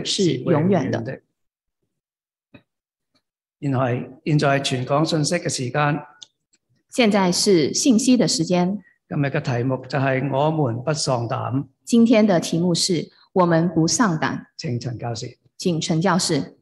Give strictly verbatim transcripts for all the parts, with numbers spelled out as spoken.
是永遠的。 的。現在現在係傳講信息嘅時間， 現在是信息的時間。 今日嘅題目就係我們不喪膽。 今天的題目是我們不喪膽。 請陳教士。 請陳教士。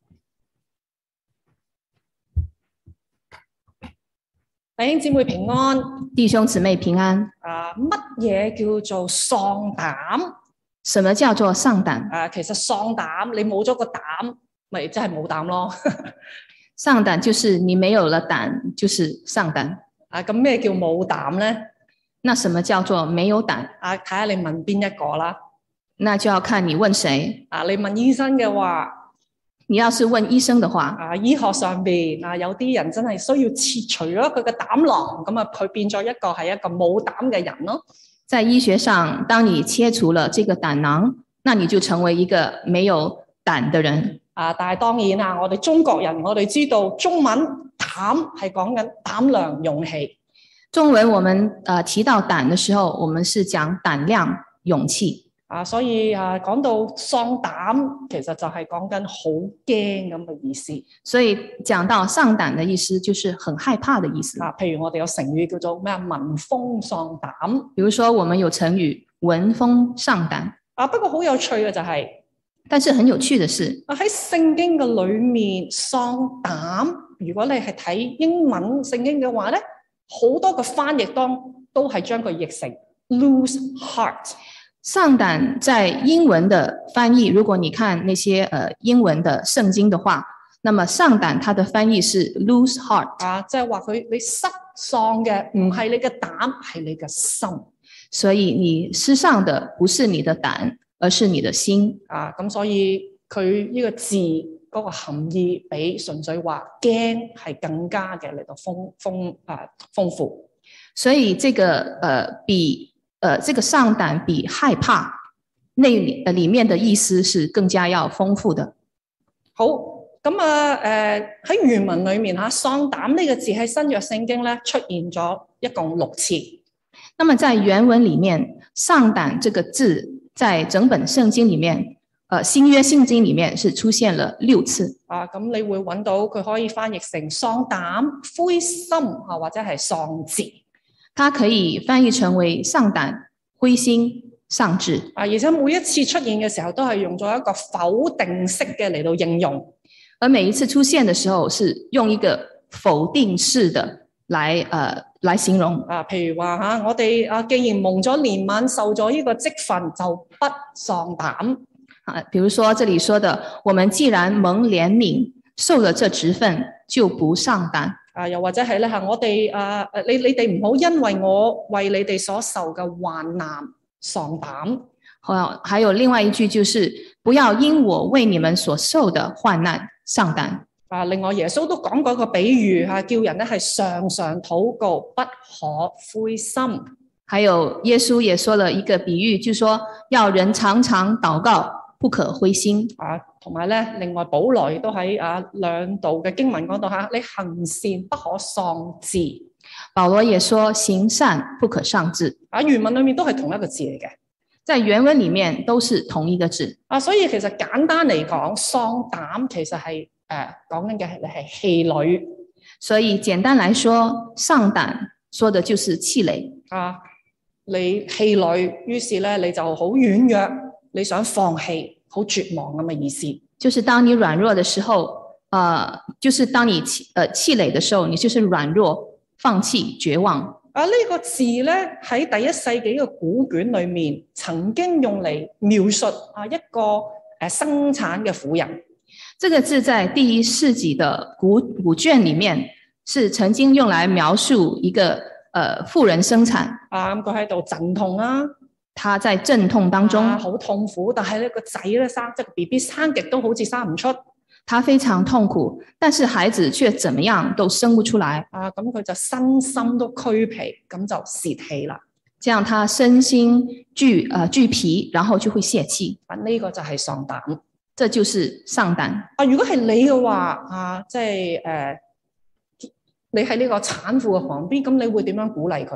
弟兄姊妹平安， 弟兄姊妹平安。 啊，乜嘢叫做喪膽？ 什麼叫做喪膽？ 啊，其實喪膽，你冇咗個膽，咪真係冇膽咯。 喪膽就是你沒有了膽，就是喪膽。 啊，咁咩叫冇膽咧？ 那什麼叫做沒有膽？ 啊，睇下你問邊一個啦。 那就要看你問誰。 啊，你問醫生嘅話。 你要是問醫生的話， 啊，醫學上邊啊，有啲人真係需要切除咗佢嘅膽囊，咁啊，佢變咗一個係一個冇膽嘅人咯。 在醫學上，當你切除了這個膽囊，那你就成為一個沒有膽的人。 啊，但係當然啊，我哋中國人，我哋知道中文膽係講緊膽量勇氣。 中文我們誒、呃、提到膽的時候，我們是講膽量勇氣。 啊，所以啊，講到喪膽，其實就係講緊好驚咁嘅意思。 所以講到喪膽的意思，就是很害怕的意思。 啊，譬如我哋有成語叫做咩啊，聞風喪膽。 比如說，我們有成語聞風喪膽。 啊，不過好有趣嘅就係、是， 但是很有趣的是， 啊喺聖經嘅裏面，喪膽，如果你係睇英文聖經嘅話咧，好多嘅翻譯當都係將佢譯成 lose heart。 喪膽在英文的翻譯，如果你看那些呃英文的聖經的話，那麼喪膽它的翻譯是 lose heart 啊，即係話佢你失喪嘅唔係你嘅膽，係你嘅心。 所以你失喪的不是你的膽，而是你的心。 啊，咁所以佢呢個字嗰個含義比純粹話驚係更加嘅嚟到豐豐啊豐富。 所以這個呃比。呃，這個喪膽比害怕那裏呃裏面的意思是更加要豐富的。 好，咁啊，誒喺原文裏面吓，喪膽呢個字喺新約聖經咧出現咗一共六次。 那麼在原文裏面，喪膽這個字在整本聖經裏面，呃新約聖經裏面是出現了六次。 啊，咁你會揾到佢可以翻譯成喪膽、灰心啊，或者係喪志。 它可以翻譯成為喪膽、灰心、喪志啊，而且每一次出現嘅時候都係用咗一個否定式嘅嚟到形容， 而每一次出現嘅時候是用一個否定式的來誒、呃、來形容啊。譬如話吓，我哋啊既然蒙咗憐憫，受咗呢個職分，就不喪膽啊。比如說這裡說的，我們既然蒙憐憫，受了這職分，就不喪膽。 啊，又或者係咧嚇，我哋啊誒，你你哋唔好因為我為你哋所受嘅患難喪膽。 好，還有另外一句就是不要因我為你們所受的患難喪膽。 啊，另外耶穌都講過一個比喻嚇，叫人咧係常常禱告，不可灰心。 還有耶穌也說了一個比喻，就是說要人常常禱告，不可灰心。 啊，同埋咧，另外保羅亦都喺啊兩度嘅經文講到嚇，你行善不可喪志。 保羅也說行善不可喪志。 啊，原文裏面都係同一個字嚟嘅， 在原文裏面都是同一個字。 啊，所以其實簡單嚟講，喪膽其實係誒講緊嘅係你係氣餒。 所以簡單來說，喪膽說的就是氣餒。 啊，你氣餒，於是咧你就好軟弱，你想放棄。好絕望咁嘅意思，就是當你軟弱的時候， 呃，就是當你氣呃氣餒的時候，你就是軟弱、放棄、絕望。 啊，呢、這個字咧喺第一世紀嘅古卷裏面，曾經用嚟描述啊一個誒、呃、生產嘅婦人。 這個字在第一世紀的古古卷裏面，是曾經用來描述一個誒、呃、婦人生產。 啊，咁佢喺度陣痛啦。 他在陣痛當中， 好、啊、痛苦，但係呢個仔咧生即係 B B 生極都好似生唔出， 他非常痛苦，但是孩子卻怎麼樣都生不出來。 啊，咁佢就身心都俱疲，咁就泄氣啦。 這樣他身心俱呃俱疲，然後就會泄氣。 啊，呢、這個就係喪膽， 這就是喪膽。 啊，如果係你嘅話，啊，即係誒、呃，你喺呢個產婦嘅旁邊，咁你會點樣鼓勵佢咧？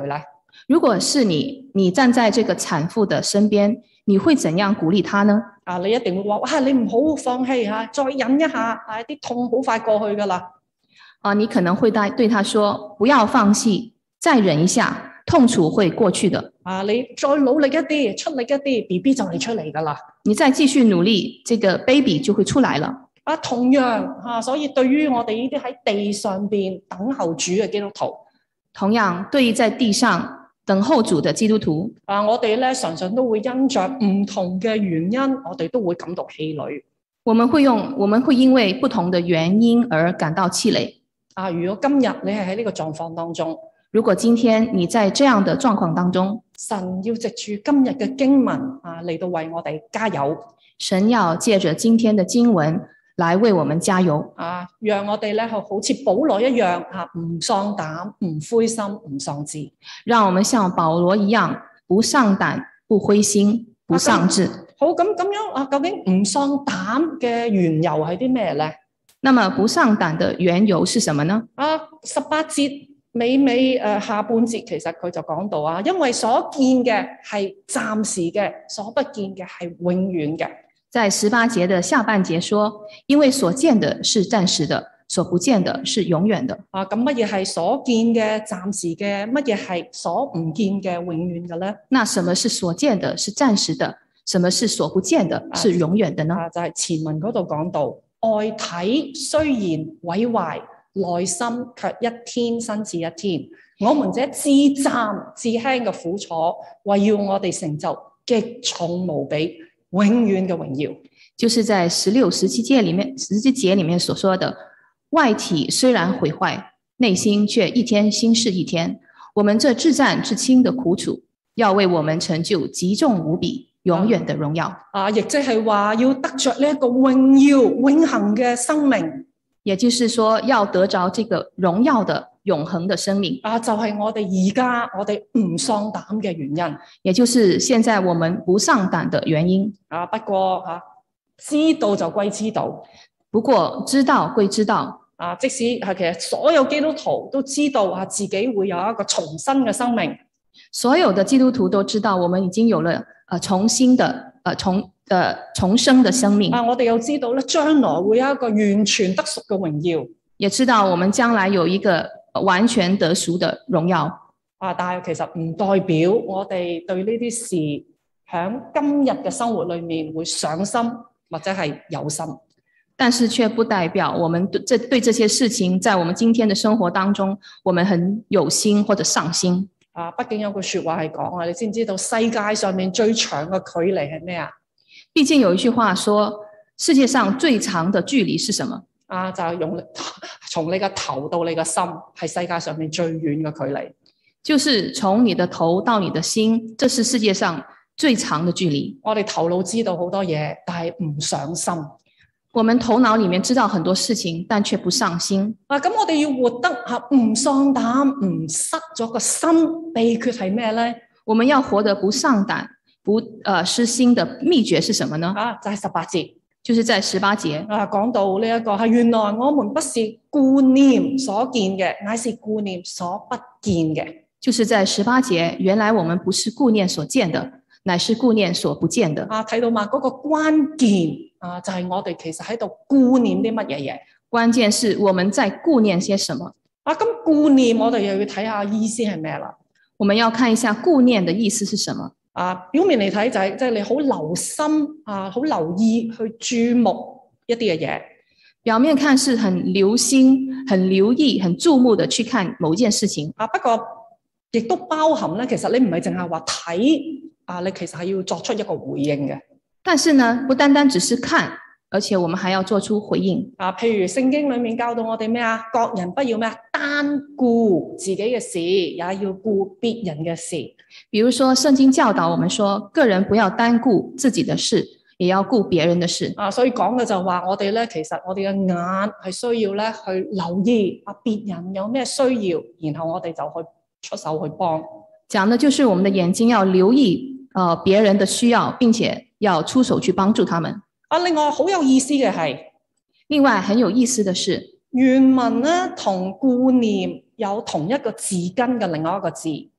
如果是你，你站在這個產婦的身邊，你會怎樣鼓勵她呢？ 啊，你一定會話：哇，你唔好放棄嚇，再忍一下，啊，啲痛好快過去噶啦。 啊，你可能會對對她說：不要放棄，再忍一下，痛楚會過去的。 啊，你再努力一啲，出力一啲 ，B B 就嚟出嚟噶啦。 你再繼續努力，這個 baby 就會出來了。 啊，同樣嚇，所以對於我哋呢啲喺地上邊等候主嘅基督徒， 同樣對於在地上等候主的基督徒， 啊，我哋咧常常都會因着唔同嘅原因，我哋都會感到氣餒。 我們會用，我們會因為不同的原因而感到氣餒。 啊，如果今日你係喺呢個狀況當中， 如果今天你在這樣的狀況當中， 神要藉住今日嘅經文啊嚟到為我哋加油。 神要借着今天的經文來為我們加油啊，讓我哋咧好似保羅一樣啊，唔喪膽、唔灰心、唔喪志。 讓我們像保羅一樣，不喪膽、不灰心、不喪志。 啊、好，咁咁樣啊，究竟唔喪膽嘅緣由係啲咩咧？ 那麼不喪膽的緣由是什麼呢？ 啊，十八節尾尾誒下半節，其實佢就講到啊，因為所見嘅係暫時嘅，所不見嘅係永遠嘅。 在十八節的下半節說，因為所見的是暫時的，所不見的是永遠的。 啊，咁乜嘢係所見嘅暫時嘅？乜嘢係所唔見嘅永遠嘅咧？ 那什麼是所見的是暫時的？什麼是所不見的是永遠的呢？ 啊，就係、是、前文嗰度講到，外體雖然毀壞，內心卻一天新似一天。我們這至暫至輕嘅苦楚，為要我哋成就極重無比永遠嘅榮耀。 就是在十六、十七節裏面，十七節裏面所說的，外體雖然毀壞，內心卻一天新似一天。我們這至暫至輕的苦楚，要為我們成就極重無比永遠的榮耀。 啊，亦即係話要得着呢一個榮耀永恆嘅生命， 也就是說要得着這個榮耀的永恆的生命。 啊，就係、是、我哋而家我哋唔喪膽嘅原因， 也就是現在我們不喪膽的原因。 啊，不過吓、啊、知道就歸知道， 不過知道歸知道。 啊，即使係其實所有基督徒都知道啊，自己會有一個重新嘅生命。 所有的基督徒都知道，我們已經有了呃重新的呃重呃重生的生命。 啊，我哋又知道咧，將來會有一個完全得贖嘅榮耀， 也知道我們將來有一個完全得贖的榮耀。 啊，但係其實唔代表我哋對呢啲事喺今日嘅生活裏面會上心或者係有心。 但是卻不代表我們對這對這些事情，在我們今天的生活當中，我們很有心或者上心。 啊，畢竟有句說話係講啊，你知唔知道世界上面最長嘅距離係咩啊？ 畢竟有一句話說，世界上最長的距離是什麼？ 啊，就係用從你個頭到你個心，係世界上面最遠嘅距離。 就是從你的頭到你的心，這是世界上最長的距離。 我哋頭腦知道好多嘢，但係唔上心。 我們頭腦裏面知道很多事情，但卻不上心。 啊，咁我哋要活得吓唔喪膽，唔失咗個心，秘訣係咩咧？ 我們要活得不喪膽，不呃失心的秘訣是什麼呢？ 啊，就係十八節， 就是在十八節啊，講到呢、這、一個係原來我們不是顧念所見嘅，乃是顧念所不見嘅。 就是在十八節，原來我們不是顧念所見的，乃是顧念所不見的。 啊，睇到嘛？嗰、那個關鍵啊，就係、是、我哋其實喺度顧念啲乜嘢嘢。 關鍵是我們在顧念些什麼。 啊，咁顧念我哋又要睇下意思係咩啦？ 我們要看一下顧念的意思是什麼。 啊，表面嚟睇就係即係你好留心啊，好留意去注目一啲嘅嘢。 表面看是很留心、很留意、很注目的去看某件事情。 啊，不過亦都包含咧，其實你唔係淨係話睇啊，你其實係要作出一個回應嘅。但是呢，不單單只是看，而且我們還要做出回應。 啊，譬如聖經裏面教導我哋咩啊？各人不要咩啊？單顧自己嘅事，也要顧別人嘅事。 比如說，聖經教導我們說，個人不要單顧自己的事，也要顧別人的事。 啊，所以講嘅就話我哋咧，其實我哋嘅眼係需要咧去留意啊，別人有咩需要，然後我哋就去出手去幫。 講的就是我們的眼睛要留意呃別人的需要，並且要出手去幫助他們。 啊，另外好有意思嘅係， 另外很有意思的是， 原文咧同顧念有同一個字根嘅另外一個字。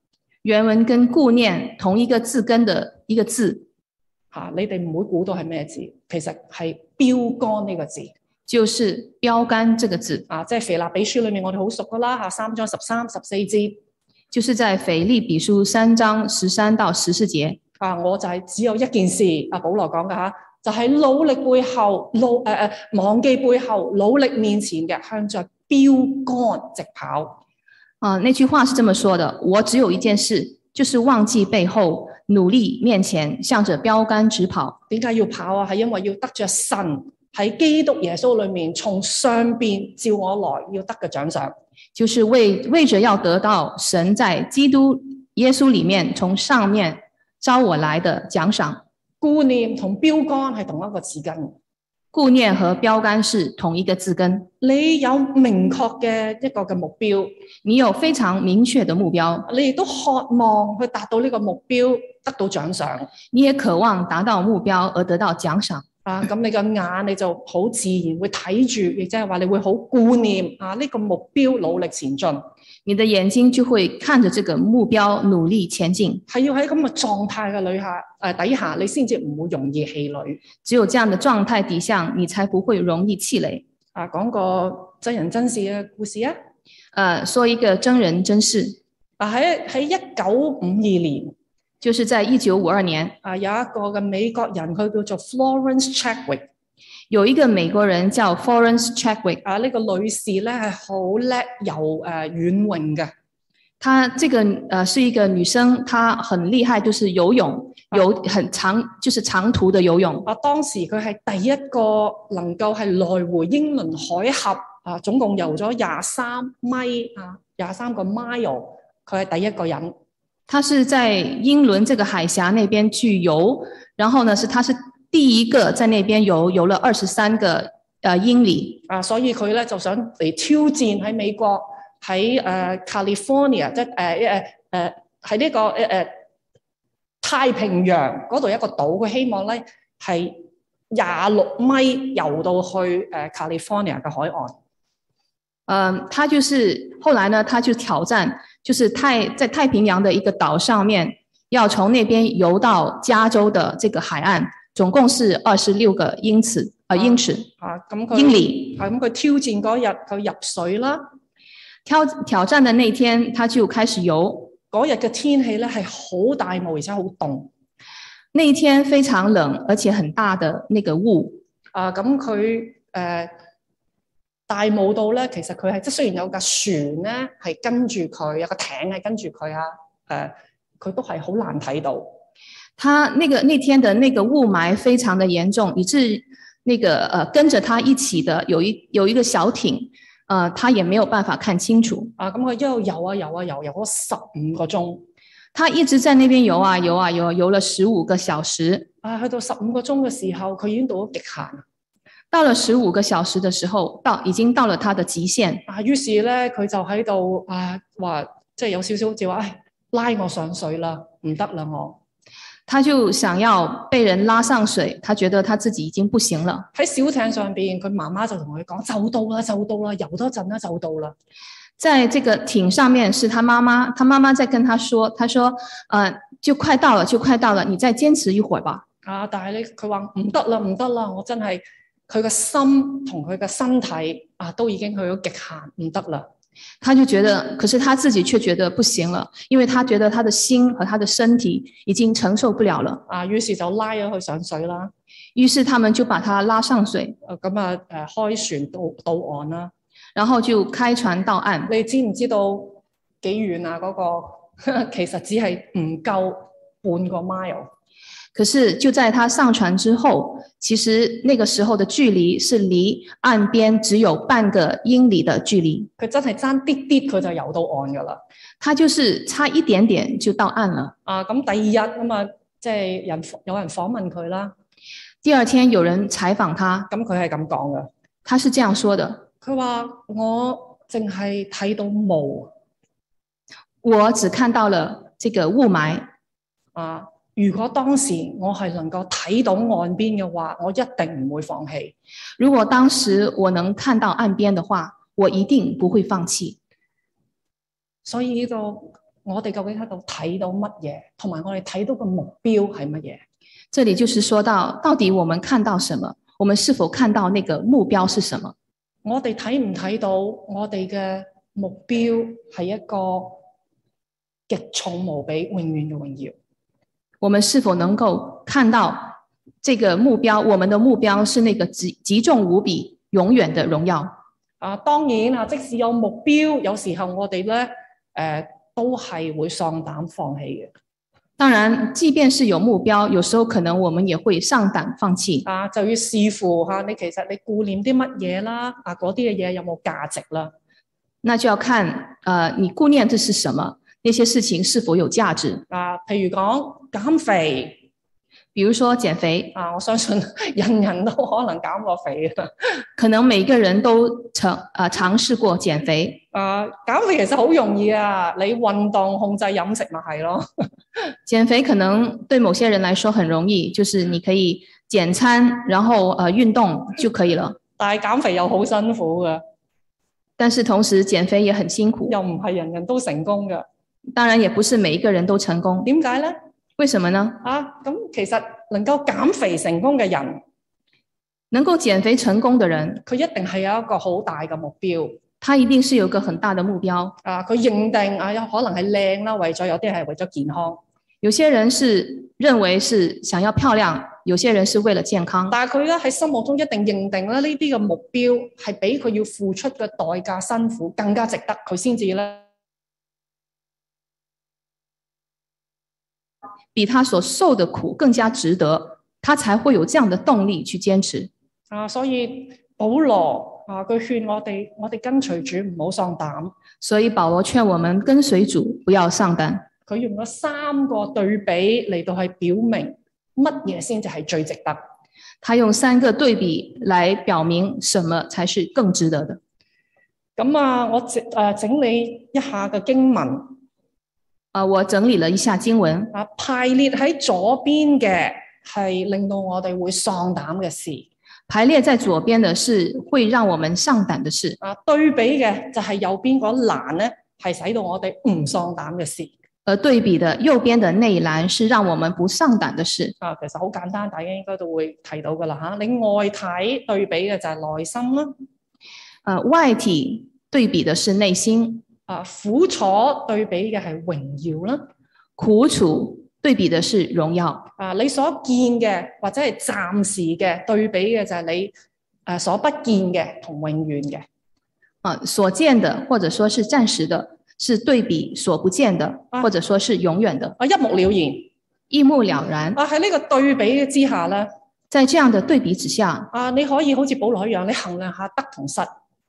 原文跟顧念同一個字根的一個字， 嚇，你哋唔會估到係咩字，其實係標竿呢個字。 就是標竿這個字啊，即係腓立比書裏面我哋好熟噶啦嚇，三章十三十四節， 就是在腓立比書三章十三到十四節。 啊，我就係只有一件事，阿保羅講嘅嚇，就係、是、努力背後，努誒誒、呃、忘記背後，努力面前嘅，向着標竿直跑。 啊，那句話是這麼說的：我只有一件事，就是忘記背後，努力面前，向着標竿直跑。 點解要跑啊？係因為要得着神喺基督耶穌裏面從上邊召我來要得嘅獎賞， 就是為為着要得到神在基督耶穌裏面從上面招我來的獎賞。 顧念同標竿係同一個字根， 顧念和標竿是同一個字根。 你有明確嘅一個嘅目標， 你有非常明確的目標， 你亦都渴望去達到呢個目標，得到獎賞。 你也渴望達到目標而得到獎賞。 啊，咁你個眼你就好自然會睇住，亦即係話你會好顧念啊呢個目標，努力前進。 你的眼睛就會看着這個目標努力前進。 係要喺咁嘅狀態嘅裏下誒底下，你先至唔會容易氣餒。 只有這樣的狀態底下，你才不會容易氣餒。 啊，講個真人真事嘅故事啊！ 呃，說一個真人真事。 啊，喺喺一九五二年。 就是在一九五二年， 啊，有一個嘅美國人，佢叫做 Florence Chadwick， 有一個美國人叫 Florence Chadwick。 啊，呢、這個女士咧係好叻游誒遠泳嘅。 她這個呃是一個女生，她很厲害，就是游泳，游很長，就是長途的游泳。 啊，當時佢係第一個能夠係來回英倫海峽啊，總共游咗廿三米啊，廿三個 mile，佢係第一個人。 他是在英倫這個海峽那邊去游，然後呢，是他是第一個在那邊游，游了二十三個呃英里啊，所以佢咧就想嚟挑戰喺美國喺誒、呃、California，即係誒誒誒喺呢個誒誒、呃、太平洋嗰度一個島，佢希望咧係廿六米游到去誒、呃、California 嘅海岸。 嗯、呃，他就是後來呢，他就挑戰。就是太在太平洋的一個島上面，要從那邊游到加州的這個海岸，總共是二十六個英尺，啊、呃、英尺啊，咁佢英里。 啊，咁佢挑戰嗰日佢入水啦， 挑挑戰的那天他就開始游。 嗰日嘅天氣咧係好大霧，而且好凍。 那一天非常冷，而且很大的那個霧。 啊，咁佢誒。大霧到咧，其實佢係即係雖然有架船咧係跟住佢，有個艇係跟住佢啊，誒、呃，佢都係好難睇到。他那個那天的那個霧霾非常的嚴重，以致那個呃跟着他一起的有一有一個小艇，呃，他也沒有辦法看清楚。 啊，咁佢一路游啊游啊游，游咗十五個鐘。 他一直在那邊游啊游啊游，游了十五個小時。 啊，去到十五個鐘嘅時候，佢已經到咗極限。 到了十五個小時的時候，到已經到了他的極限。 啊，於是咧佢就喺度啊話，即係有少少就話，唉，拉我上水啦，唔得啦我。 他就想要被人拉上水，他覺得他自己已經不行了。 喺小艇上邊，佢媽媽就同佢講：就到啦，就到啦，游多陣啦，就到啦。 在這個艇上面是他媽媽，他媽媽在跟他說：他說，呃，就快到了，就快到了，你再堅持一會兒吧。 啊，但係咧，佢話唔得啦，唔得啦，我真係。佢個心同佢個身體啊，都已經去到極限，唔得啦。 他就覺得，可是他自己卻覺得不行了，因為他覺得他的心和他的身體已經承受不了了。 啊，於是就拉咗佢上水啦。 於是他們就把他拉上水。 咁啊，誒，開船到到岸啦， 然後就開船到岸。 你知唔知道幾遠啊？嗰、那個其實只係唔夠半個 mile。 可是就在他上船之後，其實那個時候的距離是離岸邊只有半個英里的距離。 佢真係爭啲啲，佢就游到岸噶啦。 他就是差一點點就到岸了。 啊，咁第二日咁啊，即係人有人訪問佢啦。 第二天有人採訪他， 咁佢係咁講噶。 他是這樣說的： 佢話我淨係睇到霧， 我只看到了這個霧霾啊。如果當時我係能夠睇到岸邊嘅話，我一定唔會放棄。 如果當時我能看到岸邊的話，我一定不會放棄。 所以呢個我哋究竟喺度睇到乜嘢，同埋我哋睇到嘅目標係乜嘢？ 這裡就是說到，到底我們看到什麼？我們是否看到那個目標是什麼？ 我哋睇唔睇到我哋嘅目標係一個極重無比、永遠嘅榮耀？ 我們是否能夠看到這個目標？我們的目標是那個極極重無比、永遠的榮耀。 啊，當然啊，即使有目標，有時候我哋咧誒都係會喪膽放棄嘅。 當然，即便是有目標，有時候可能我們也會上膽放棄。 啊，就要視乎嚇你其實你顧念啲乜嘢啦，啊嗰啲嘅嘢有冇價值啦？ 那就要看，呃，你顧念的是什麼？那些事情是否有價值？ 啊，譬如講減肥。 比如說減肥啊，我相信人人都可能減過肥嘅， 可能每個人都嘗啊嘗試過減肥。 啊，減肥其實好容易啊，你運動控制飲食咪係咯。 減肥可能對某些人來說很容易，就是你可以減餐，然後呃運動就可以了。 但係減肥又好辛苦嘅， 但是同時減肥也很辛苦， 又唔係人人都成功嘅。 當然也不是每一個人都成功。 點解咧？ 為什麼呢？ 啊，咁其實能夠減肥成功嘅人， 能夠減肥成功的人， 佢一定係有一個好大嘅目標。 他一定是有一個很大的目標。 啊，佢認定啊，有可能係靚啦，為咗有啲係為咗健康。 有些人是認為是想要漂亮，有些人是為了健康。 但係佢咧喺心目中一定認定咧呢啲嘅目標係比佢要付出嘅代價辛苦更加值得，佢先至咧。 比他所受的苦更加值得，他才會有這樣的動力去堅持。 啊，所以保羅啊，佢勸我哋，我哋跟隨主唔好喪膽。 所以保羅勸我們跟隨主不要喪膽。 佢用咗三個對比嚟到係表明乜嘢先至係最值得。 他用三個對比來表明什麼才是更值得的。 咁啊，我整誒整理一下嘅經文。 啊，我整理了一下經文。 啊，排列喺左邊嘅係令到我哋會喪膽嘅事。 排列在左邊的是會讓我們上膽的事。 啊，對比嘅就係右邊嗰欄咧，係使到我哋唔喪膽嘅事。 而對比的右邊的那一欄是讓我們不上膽的事。 啊，其實好簡單，大家應該都會睇到噶啦吓。你外體對比嘅就係內心啦。 呃，外體對比的是內心。 啊，苦楚對比嘅係榮耀啦， 苦楚對比的是榮耀。 啊，你所見嘅或者係暫時嘅對比嘅就係你誒所不見嘅同永遠嘅。 啊，所見的或者說是暫時的，是對比所不見的， 啊、 或者說是永遠的。 啊，一目了然， 一目了然。 啊，喺呢個對比之下咧， 在這樣的對比之下， 啊，你可以好似保羅一樣，你衡量下得同失。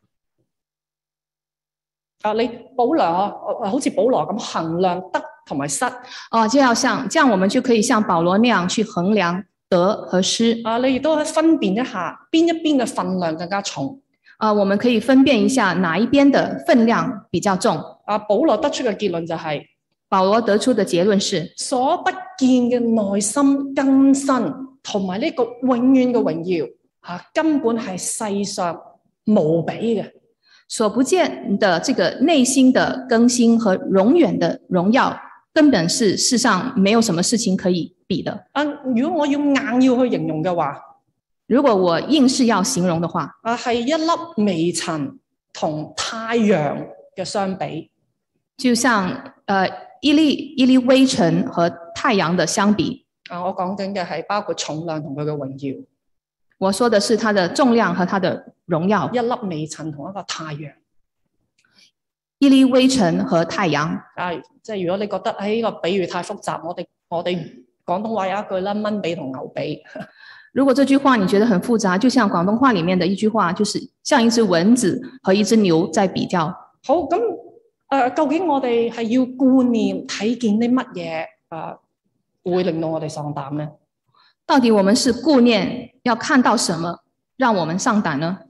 啊！你保良啊，好似保羅咁衡量得同埋失。 哦，就要像這樣，我們就可以像保羅那樣去衡量得和失。 啊，你亦都分辨一下邊一邊嘅分量更加重。 啊，我們可以分辨一下哪一邊的分量比較重。 啊，保羅得出嘅結論就係、是， 保羅得出的結論是， 所不見嘅內心更新同埋呢個永遠嘅榮耀，啊，根本係世上無比嘅。 所不見的這個內心的更新和永遠的榮耀，根本是世上沒有什麼事情可以比的。 啊，如果我要硬要去形容嘅話， 如果我硬是要形容的話， 啊，係一粒微塵同太陽嘅相比， 就像呃一粒一粒微塵和太陽的相比。 啊，我講緊嘅係包括重量同佢嘅榮耀。 我說的是它的重量和它的榮耀。 一粒微塵同一個太陽， 一粒微塵和太陽。 啊，即係如果你覺得誒呢個比喻太複雜，我哋我哋廣東話有一句啦，蚊比同牛比。 如果這句話你覺得很複雜，就像廣東話裡面的一句話，就是像一隻蚊子和一隻牛在比較。 好，咁誒、呃，究竟我哋係要顧念睇見啲乜嘢誒，會令到我哋喪膽咧？ 到底我們是顧念要看到什麼，讓我們上膽呢？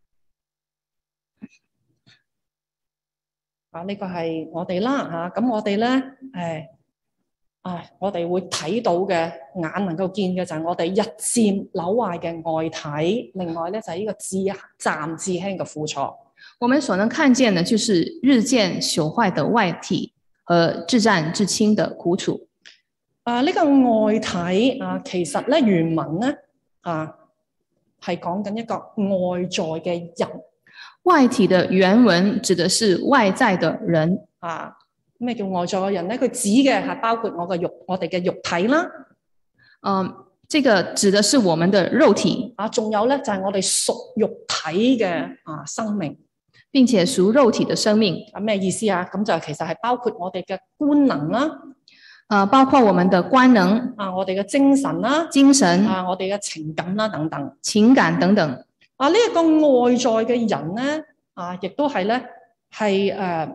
啊，呢個係我哋啦嚇，咁我哋咧誒，啊，我哋會睇到嘅眼能夠見嘅就係我哋日漸朽壞嘅外體，另外咧就係呢個至暫至輕嘅苦楚。我們所能看見的，就是日漸朽壞的外體和至暫至輕的苦楚。 啊，呢、這個外體啊，其實咧原文咧啊係講緊一個外在嘅人。 外體的原文指的是外在的人啊。咩叫外在嘅人咧？佢指嘅係包括我嘅肉，我哋嘅肉體啦。 嗯，這個指的是我們的肉體啊，仲有咧就係、是、我哋屬肉體嘅啊生命， 並且屬肉體的生命。 啊，咩意思啊？咁就其實係包括我哋嘅官能啦， 啊，包括我們的官能啊，我哋嘅精神啦， 精神啊，我哋嘅情感啦等等， 情感等等。 啊，呢、這、一個外在嘅人咧，啊，亦都係咧係誒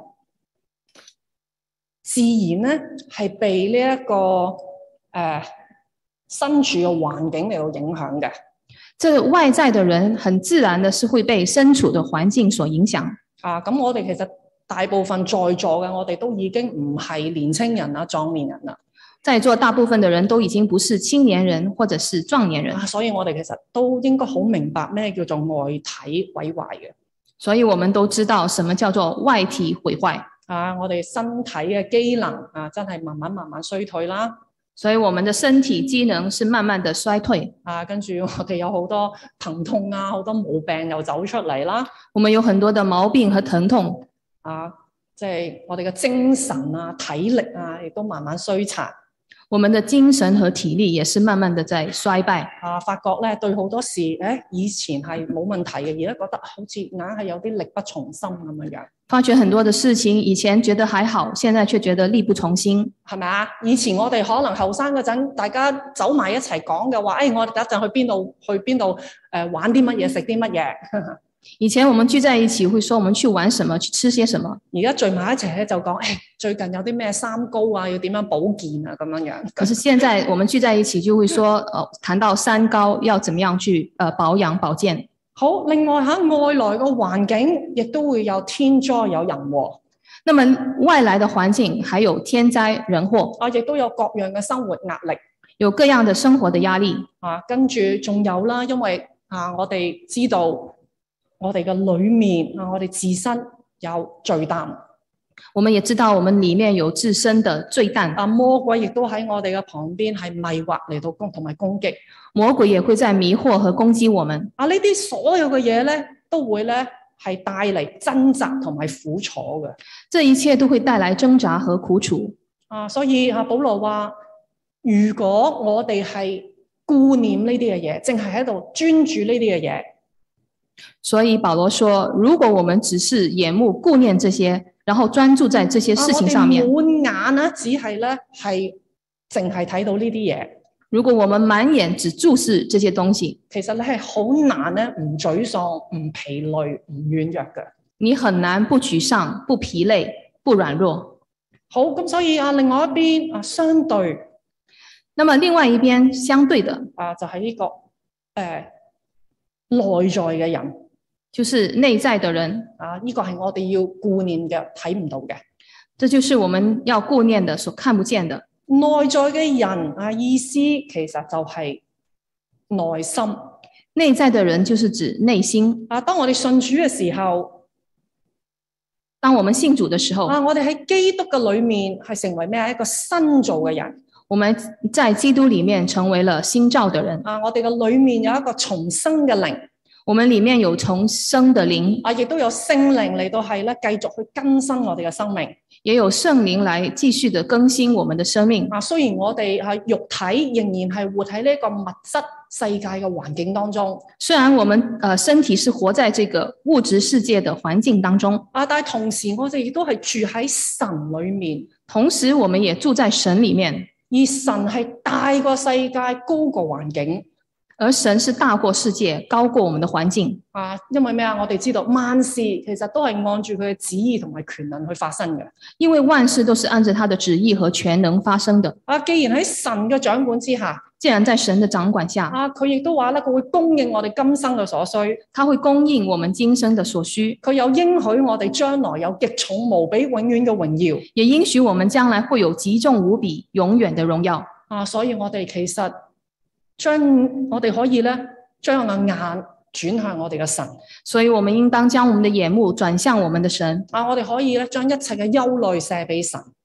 自然咧係被呢、這、一個誒。呃身處嘅環境嚟到影響嘅， 這個外在的人很自然的是會被身處的環境所影響。 啊，咁我哋其實大部分在座嘅，我哋都已經唔係年青人啦、壯年人啦。 在座大部分的人都已經不是青年人或者是壯年人， 啊，所以我哋其實都應該好明白咩叫做外體毀壞嘅。 所以我們都知道什麼叫做外體毀壞。 啊，我哋身體嘅機能啊，真係慢慢慢慢衰退啦。 所以我們的身體機能是慢慢的衰退啊，跟住我哋有好多疼痛啊，好多毛病又走出嚟啦。 我們有很多的毛病和疼痛啊，即係我哋嘅精神啊、體力啊，亦都慢慢衰殘。 我們的精神和體力也是慢慢的在衰敗。 啊，發覺咧對好多事，誒以前係冇問題嘅，而家覺得好似硬係有啲力不從心咁樣樣。 發覺很多的事情，以前覺得還好，現在卻覺得力不從心， 係咪啊？以前我哋可能後生嗰陣，大家走埋一齊講嘅話，誒、哎，我哋等一陣去邊度？去邊度？誒、呃，玩啲乜嘢？食啲乜嘢？ 以前我們聚在一起會說我們去玩什麼，去吃些什麼。 而家聚埋一齊咧就講，誒、哎，最近有啲咩三高啊，要點樣保健啊，咁樣樣。 可是現在我們聚在一起就會說，呃，談到三高要怎麼樣去，呃，保養保健。 好，另外喺外來嘅環境亦都會有天災有人禍。 那麼外來的環境還有天災人禍， 啊，亦都有各樣嘅生活壓力， 有各樣的生活的壓力。 啊，跟住仲有啦，因為啊，我哋知道我哋嘅裏面啊，我哋自身有罪擔。 我們也知道我們裏面有自身的罪擔。 啊，魔鬼亦都喺我哋嘅旁邊係迷惑嚟到攻同埋攻擊。 魔鬼也會在迷惑和攻擊我們。 啊，呢啲所有嘅嘢咧，都會咧係帶嚟掙扎同埋苦楚嘅。 這一切都會帶來掙扎和苦楚。 啊，所以啊，保羅話：如果我哋係顧念呢啲嘅嘢，淨係喺度專注呢啲嘅嘢。 所以保羅說，如果我們只是眼目顧念這些，然後專注在這些事情上面， 啊、我哋滿眼咧只係咧係淨係睇到呢啲嘢。 如果我們滿眼只注視這些東西， 其實你係好難咧唔沮喪、唔疲累、唔軟弱嘅。 你很難不沮喪、不疲累、不軟弱。 好，咁所以啊，另外一邊啊，相對， 那麼另外一邊相對的啊，就係、是、呢、這個誒、呃、內在嘅人， 就是內在的人啊，呢、這個係我哋要顧念嘅，睇唔到嘅。 這就是我們要顧念的，所看不見的。 內在嘅人啊，意思其實就係內心。 內在的人就是指內心。 啊，當我哋信主嘅時候， 當我們信主的時候， 啊，我哋喺基督嘅裏面係成為咩啊？一個新造嘅人。 我們在基督裏面成為了新造的人。 啊，我哋嘅裏面有一個重生嘅靈。 我們裏面有重生的靈， 啊，亦都有聖靈嚟到係咧，繼續去更新我哋嘅生命， 也有聖靈來繼續的更新我們的生命。 啊，雖然我哋係肉體仍然係活喺呢個物質世界嘅環境當中， 雖然我們誒、呃、身體是活在這個物質世界的環境當中， 啊，但係同時我哋亦都係住喺神裏面， 同時我們也住在神裏面， 而神係大過世界，高過環境。 而神是大過世界，高過我們的環境。 啊，因為咩啊？我哋知道萬事其實都係按住佢嘅旨意同埋權能去發生嘅。 因為萬事都是按着他的旨意和權能發生的。 啊，既然喺神嘅掌管之下， 既然在神的掌管下， 啊，佢亦都話咧，佢會供應我哋今生嘅所需， 他會供應我們今生的所需。 佢有應許我哋將來有極重無比永遠嘅榮耀， 也應許我們將來會有極重無比永遠的榮耀。 啊，所以我哋其實。將我哋可以咧，將個眼轉向我哋嘅神， 所以我們應當將我們的眼目轉向我們的神。 啊，我哋可以咧，將一切嘅憂慮卸俾神。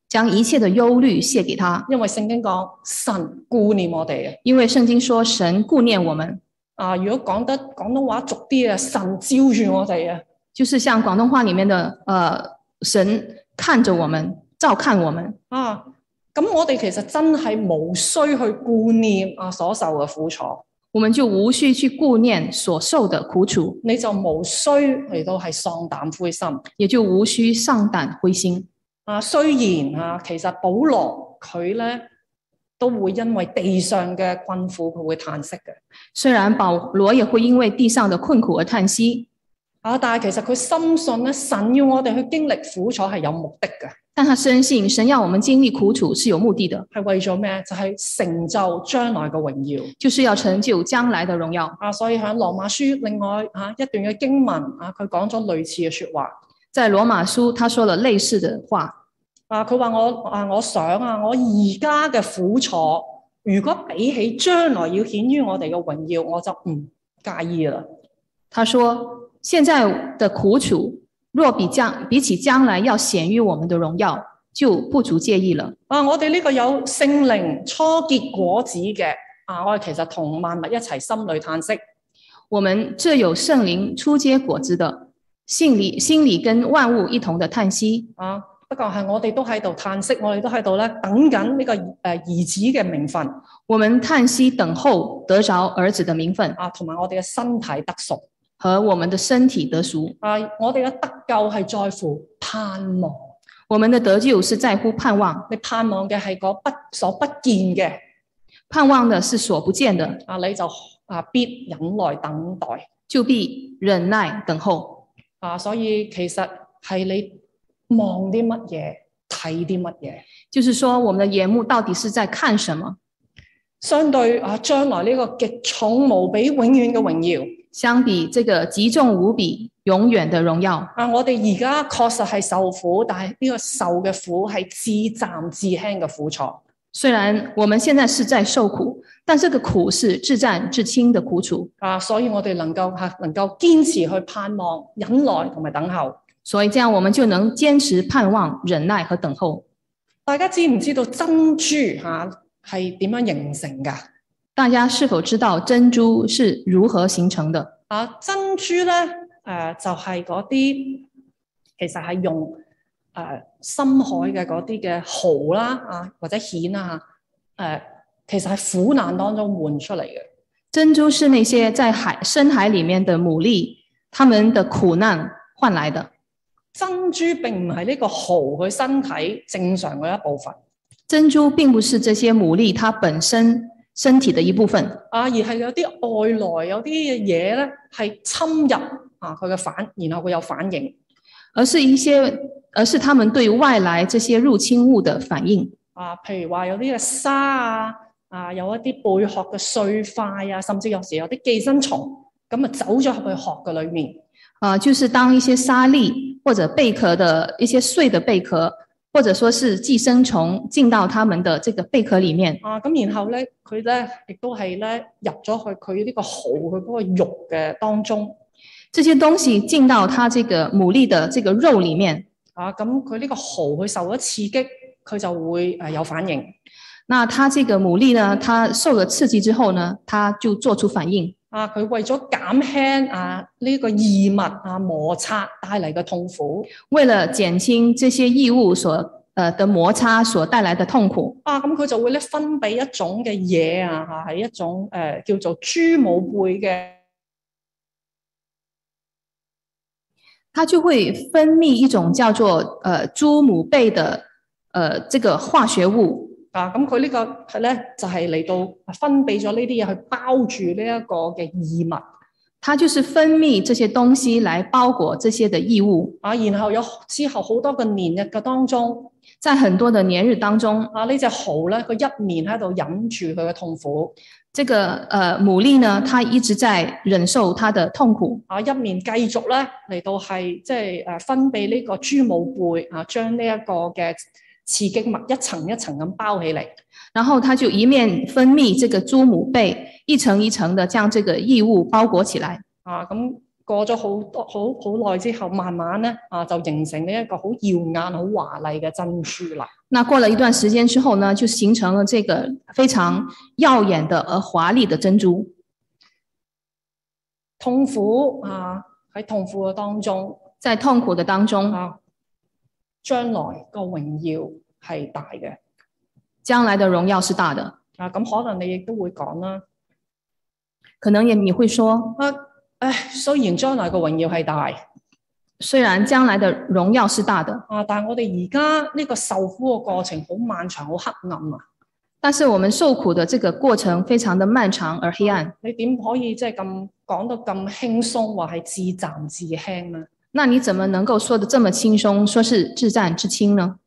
將一切的憂慮卸給他， 因為聖經講神顧念我哋啊。 因為聖經說神顧念我們。 啊，如果講得廣東話俗啲啊，神照住我哋啊， 就是像廣東話裡面的，呃，神看着我們，照看我們。 啊，咁我哋其實真係無需去顧念啊所受嘅苦楚， 我們就無需去顧念所受的苦楚， 你就無需嚟到係喪膽灰心， 也就無需喪膽灰心。 啊，雖然啊，其實保羅佢咧都會因為地上嘅困苦，佢會嘆息嘅。 雖然保羅也會因為地上的困苦而嘆息， 啊，但係其實佢深信咧，神要我哋去經歷苦楚係有目的嘅。 但他深信神要我們經歷苦楚是有目的的， 係為咗咩？就係、是、成就將來嘅榮耀， 就是要成就將來的榮耀。 啊，所以喺羅馬書另外啊一段嘅經文啊，佢講咗類似嘅說話。 在羅馬書，他說了類似的話。 啊，佢話我啊，我想啊，我而家嘅苦楚，如果比起將來要顯於我哋嘅榮耀，我就唔介意啦。 他說：現在的苦楚，若比將比起將來要顯於我們的榮耀，就不足介意了。 啊，我哋呢個有聖靈初結果子嘅啊，我哋其實同萬物一齊心裏嘆息。 我們這有聖靈初結果子的，心裏心裏跟萬物一同的嘆息啊。不過係我哋都喺度嘆息，我哋都喺度咧等緊呢個誒兒子嘅名分。 我們嘆息等候得着兒子的名分啊，同埋我哋嘅身體得贖和我們的身體得贖。 啊，我哋嘅得救係在乎盼望。 我們的得救是在乎盼望。 你盼望嘅係嗰不所不見嘅， 盼望的是所不見的。 啊，你就啊必忍耐等待， 就必忍耐等候。 啊，所以其實係你望啲乜嘢，睇啲乜嘢。 就是說，我們的眼目到底是在看什麼？ 相對啊，將來呢個極重無比、永遠嘅榮耀， 相比這個極重無比、永遠的榮耀。 啊，我哋而家確實係受苦，但係呢個受嘅苦係至暫至輕嘅苦楚。 雖然我們現在是在受苦，但這個苦是至暫至輕的苦楚。 啊，所以我哋能夠吓能夠堅持去盼望、忍耐同埋等候。 所以這樣我們就能堅持盼望、忍耐和等候。 大家知唔知道珍珠吓係點樣形成噶？ 大家是否知道珍珠是如何形成的？ 啊，珍珠咧，誒、呃，就係嗰啲其實係用誒、呃、深海嘅嗰啲嘅蠔啦，啊或者蜆啊，誒、呃，其實係苦難當中換出嚟嘅。 珍珠是那些在海深海裏面的牡蠣，他們的苦難換來的。 珍珠並唔係呢個蠔佢身體正常嘅一部分。 珍珠並不是這些牡蠣它本身身體的一部分， 啊，而係有啲外來有啲嘢咧係侵入啊佢嘅反，然後佢有反應， 而是一些，而是他們對外來這些入侵物的反應。 啊，譬如話有啲嘅沙啊，啊有一啲貝殼嘅碎塊啊，甚至有時有啲寄生蟲咁啊走咗入去殼嘅裏面。 啊，就是當一些沙粒或者貝殼的一些碎的貝殼，或者說是寄生蟲進到他們的這個貝殼裡面。 啊，咁然後咧，佢咧亦都係咧入咗去佢呢個蠔佢嗰個肉嘅當中。 這些東西進到它這個牡蠣的這個肉裡面。 啊，咁佢呢個蠔佢受咗刺激，佢就會誒有反應。 那它這個牡蠣呢，它受了刺激之後呢，它就做出反應。 啊！佢為咗減輕啊呢、這個異物啊摩擦帶嚟嘅痛苦， 為了減輕這些異物所誒的摩擦所帶來的痛苦， 啊咁佢就會咧分泌一種嘅嘢啊嚇，係一種誒、呃、叫做豬母貝嘅， 它就會分泌一種叫做誒、呃、豬母貝的誒、呃、這個化學物。 啊，咁佢呢個係咧就係、是、嚟到分泌咗呢啲嘢去包住呢一個嘅異物， 它就是分泌這些東西來包裹這些的異物。 啊，然後有之後好多個年日嘅當中， 在很多的年日當中， 啊呢隻蠔咧，佢一面喺度忍住佢嘅痛苦， 這個呃牡蠣呢，它一直在忍受它的痛苦， 啊一面繼續咧嚟到係即係誒分泌呢個豬母貝啊，將呢一個嘅刺激物一層一層咁包起嚟，然後它就一面分泌這個豬母貝，一層一層的將這個異物包裹起來。 啊，咁過咗好多好好耐之後，慢慢咧啊就形成呢一個好耀眼、好華麗嘅珍珠啦。 那過了一段時間之後呢，就形成了這個非常耀眼的而華麗的珍珠。 痛苦啊，喺痛苦嘅當中， 在痛苦的當中啊，將來個榮耀係大嘅， 將來的榮耀是大的。 啊，咁可能你亦都會講啦， 可能也你會說， 啊，唉，雖然將來個榮耀係大。 雖然將來的榮耀是大的， 啊！但係我哋而家呢個受苦嘅過程好漫長，好黑暗啊！ 但是我們受苦的這個過程非常的漫長而黑暗。 你點可以即係咁講得咁輕鬆，話係自暫自輕呢？ 那你怎麼能夠說得這麼輕鬆，說是至暫至輕呢？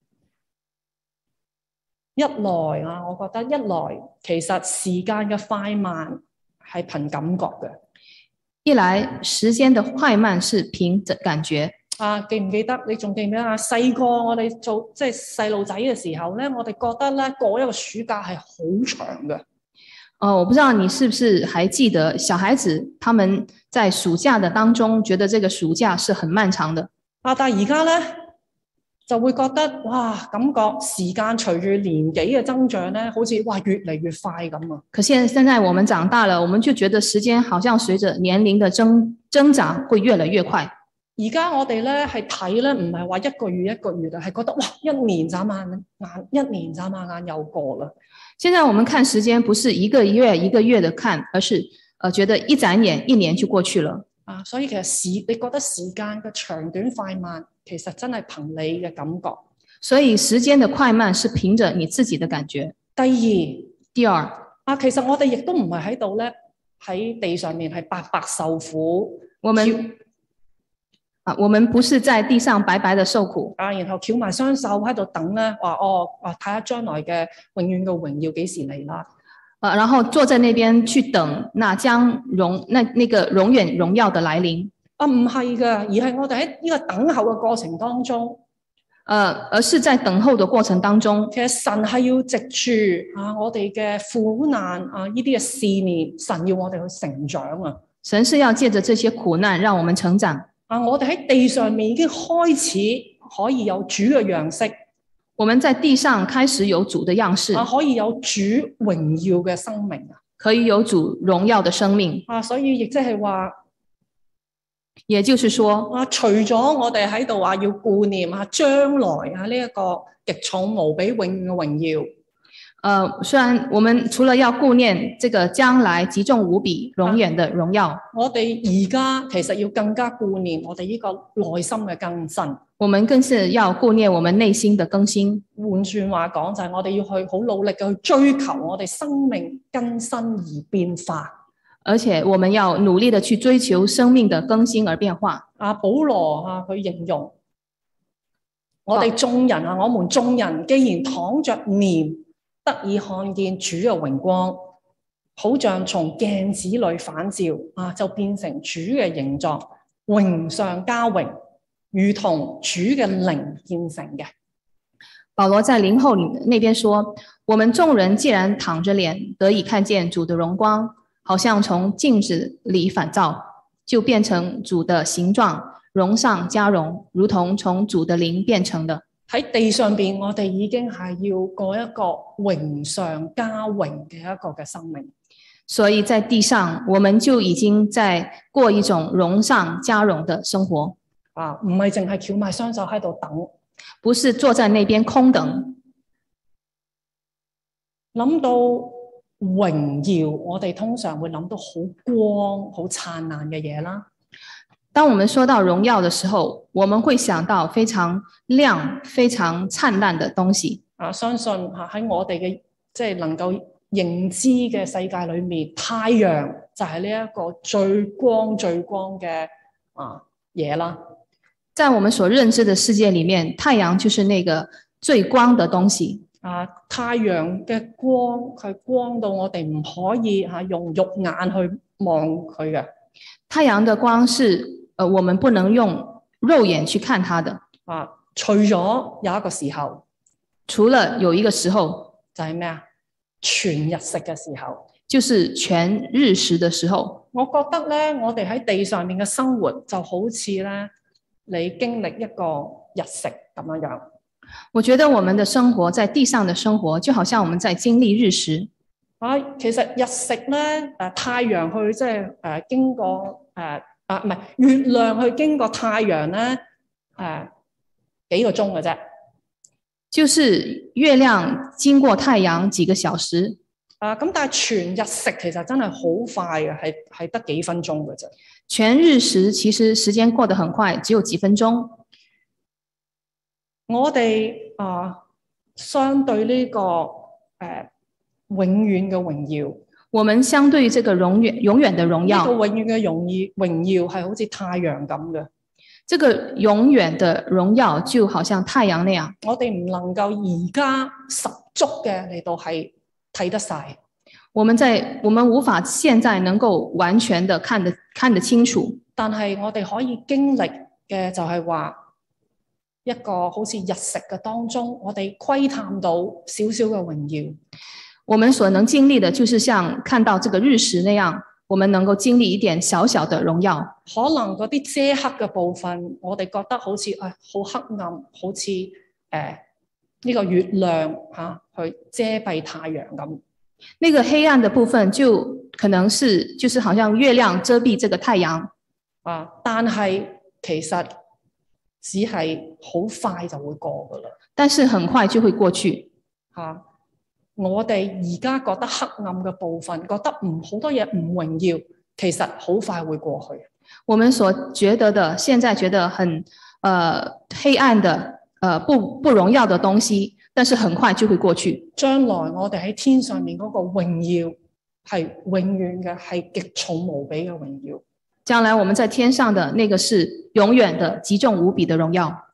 一來啊，我覺得一來其實時間嘅快慢係憑感覺嘅。 一來時間的快慢是憑着感覺。 啊，記唔記得？你仲記唔記得啊？細個我哋做即係細路仔嘅時候咧，我哋覺得咧過一個暑假係好長嘅。 哦，我不知道你是不是還記得小孩子他們在暑假的當中覺得這個暑假是很漫長的。 啊，但係而家咧就會覺得哇，感覺時間隨住年紀嘅增長咧，好似哇越嚟越快咁啊！ 可現現在我們長大了，我們就覺得時間好像隨着年齡的增增長會越來越快。 而家我哋咧係睇咧，唔係話一個月一個月啊，係覺得哇一年眨下眼，一年眨下眼又過啦。 現在我們看時間不是一個月一個月的看，而是呃覺得一眨眼一年就過去了。 啊，所以其實時你覺得時間嘅長短快慢，其實真係憑你嘅感覺。 所以時間的快慢是憑着你自己的感覺。 第二， 第二啊，其實我哋亦都唔係喺度咧，喺地上面係白白受苦。 我們啊，我們不是在地上白白的受苦啊，然後翹埋雙手喺度等咧，話哦，啊睇下將來嘅永遠嘅榮耀幾時嚟啦。 啊，然後坐在那邊去等那將榮那那個永遠榮耀的來臨。 啊，唔係噶，而係我哋喺呢個等候嘅過程當中， 呃，而是在等候的過程當中， 其實神係要藉住啊我哋嘅苦難啊呢啲嘅試煉，神要我哋去成長啊。 神是要借着這些苦難讓我們成長。 啊，我哋喺地上面已經開始可以有主嘅樣式。 我們在地上開始有主的樣式， 啊，可以有主榮耀嘅生命啊， 可以有主榮耀的生命啊，所以亦即係話， 也就是說， 啊，除咗我哋喺度話要顧念啊將來啊呢一個極重無比永遠嘅榮耀， 呃，雖然我們除了要顧念這個將來極重無比永遠的榮耀， 啊，我哋而家其實要更加顧念我哋呢個內心嘅更新。 我們更是要顧念我們內心的更新。 換轉話講，就係我哋要去好努力嘅去追求我哋生命更新而變化。 而且我們要努力的去追求生命的更新而變化。 啊，保羅啊，佢形容我哋眾人啊，我們眾人既然躺着念，得以看見主嘅榮光，好像從鏡子裏反照啊，就變成主嘅形狀，榮上加榮，如同主嘅靈建成嘅。 保羅在林後那邊說，我們眾人既然躺着臉，得以看見主的榮光，好像從鏡子裏反照，就變成主的形狀，榮上加榮，如同從主的靈變成的。 喺地上邊，我哋已經係要過一個榮上加榮嘅一個嘅生命。 所以在地上，我們就已經在過一種榮上加榮的生活。 啊，唔係淨係翹埋雙手喺度等， 不是坐在那邊空等。 諗到榮耀，我哋通常會諗到好光、好燦爛嘅嘢啦。 當我們說到榮耀的時候，我們會想到非常亮、非常燦爛的東西。 啊，相信吓喺我哋嘅即係能夠認知嘅世界裏面，太陽就係呢一個最光最光嘅啊嘢啦。 在我們所認知的世界裏面，太陽就是那個最光的東西。 啊，太陽嘅光，佢光到我哋唔可以吓用肉眼去望佢嘅。 太陽的光是，呃，我們不能用肉眼去看它的。 啊，除咗有一個時候， 除了有一個時候， 就係咩啊？全日食嘅時候， 就是全日食的時候。 我覺得咧，我哋喺地上面嘅生活就好似咧，你經歷一個日食咁樣樣。 我覺得我們的生活在地上的生活，就好像我們在經歷日食。 啊，其實日食咧，誒太陽去即係誒經過誒啊唔係月亮去經過太陽咧，誒幾個鐘嘅啫。 就是月亮經過太陽幾個小時。 啊，咁但係全日食其實真係好快嘅，係係得幾分鐘嘅啫。 全日食其實時間過得很快，只有幾分鐘。 我哋啊，相對呢、這個誒、呃、永遠嘅榮耀， 我們相對於這個永遠永遠的榮耀， 呢、這個永遠嘅榮耀榮耀係好似太陽咁嘅。 這個永遠的榮耀就好像太陽那樣， 我哋唔能夠而家十足嘅嚟到係睇得晒。 我們在我們無法現在能夠完全的看得看得清楚， 但係我哋可以經歷嘅就係話一個好似日食嘅當中，我哋窺探到少少嘅榮耀。 我們所能經歷的，就是像看到這個日食那樣，我們能夠經歷一點小小的榮耀。 可能嗰啲遮黑嘅部分，我哋覺得好似誒好黑暗，好似誒呢個月亮吓、啊、去遮蔽太陽咁。 那個黑暗的部分就可能是，就是好像月亮遮蔽這個太陽啊，但係其實只係好快就會過噶啦。 但是很快就會過去。 吓、啊，我哋而家覺得黑暗嘅部分，覺得唔好多嘢唔榮耀，其實好快會過去。 我們所覺得的，現在覺得很，呃，黑暗的，呃，不不榮耀的東西，但是很快就會過去。 將來我哋喺天上面嗰個榮耀係永遠嘅，係極重無比嘅榮耀。 將來我們在天上的那個是永遠的、極重無比的榮耀。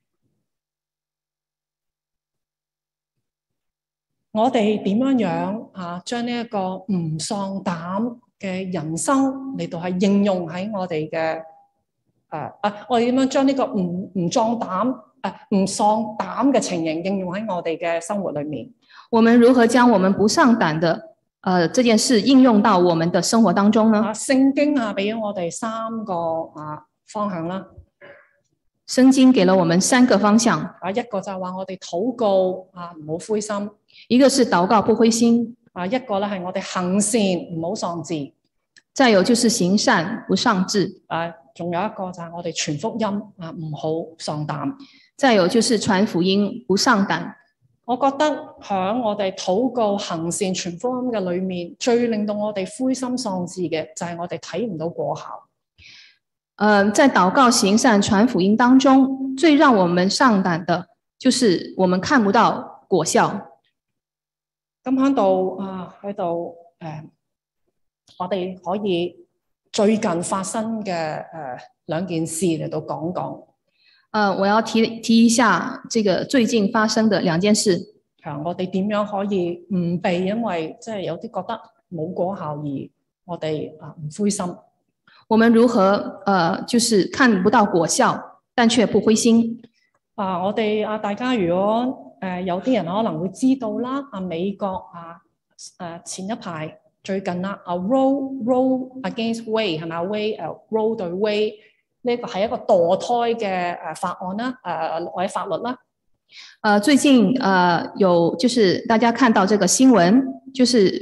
我哋點樣樣啊？將呢一個唔喪膽嘅人生嚟到係應用喺我哋嘅誒啊！我哋點樣將呢個唔唔壯膽誒唔喪膽嘅情形應用喺我哋嘅生活裏面？ 我們如何將我們不上膽的誒、呃、這件事應用到我們的生活當中呢？ 啊，聖經啊，俾咗我哋三個啊方向啦。 聖經給了我們三個方向。 啊，一個就係話我哋禱告啊，唔好灰心。 一個是禱告不灰心。 啊，一個咧係我哋行善唔好喪志。 再有就是行善不喪志。 啊，仲有一個就係我哋傳福音啊，唔好喪膽。 再有就是傳福音不喪膽。 我覺得響我哋禱告行善傳福音嘅裏面，最令到我哋灰心喪志嘅就係我哋睇唔到果效。 呃，在禱告行善傳福音當中，最讓我們上膽的，就是我們看不到果效。 咁喺度啊，喺度誒，我哋可以最近發生嘅誒兩件事嚟到講講。 呃，我要提提一下這個最近發生的兩件事。 啊，我哋點樣可以唔被因為即係有啲覺得冇果效而我哋啊唔灰心？ 我們如何呃，就是看不到果效，但卻不灰心？ 啊，我哋啊，大家如果誒、呃、有啲人可能會知道啦，啊美國啊誒、啊、前一排最近啦，啊 Roe Roe Against Wade 係咪啊 Wade 誒 Roe 對 Wade 呢個係一個墮胎嘅誒法案啦，誒、啊、或者法律啦。 呃，最近呃有就是大家看到這個新聞，就是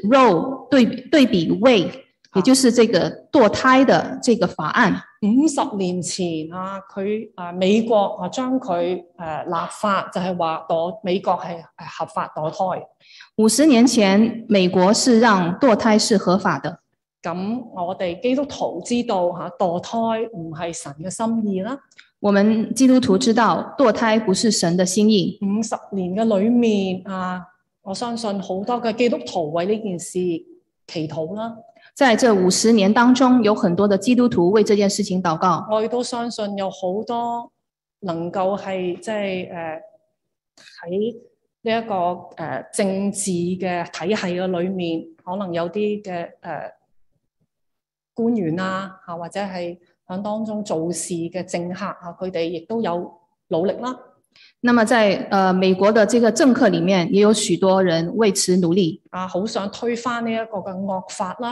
Roe 對對比 Wade。也就是這個墮胎的這個法案， 五十年前啊，佢啊美國啊將佢誒立法，就係話墮美國係誒合法墮胎。 五十年前，美國是讓墮胎是合法的。 咁我哋基督徒知道吓墮胎唔係神嘅心意啦。 我們基督徒知道墮胎不是神的心意。 五十年嘅裏面啊，我相信好多嘅基督徒為呢件事祈禱啦。 在這五十年當中，有很多的基督徒為這件事情禱告。 我亦都相信有好多能夠係即係誒喺呢一個誒、呃、政治嘅體系嘅裏面，可能有啲嘅誒官員啊，嚇或者係響當中做事嘅政客啊，佢哋亦都有努力啦。 那麼在誒、呃、美國的這個政客裡面，也有許多人為此努力。 啊，好想推翻呢一個嘅惡法啦。